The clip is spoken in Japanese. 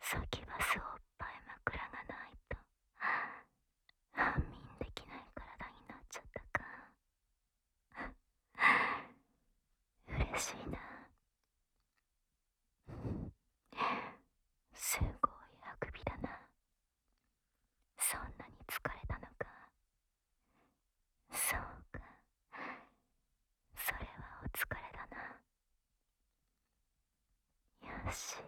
先はすおっぱい枕がないと安眠できない体になっちゃったか。嬉しいな。すごいあくびだな。そんなに疲れたのか。そうか、それはお疲れだな。よし、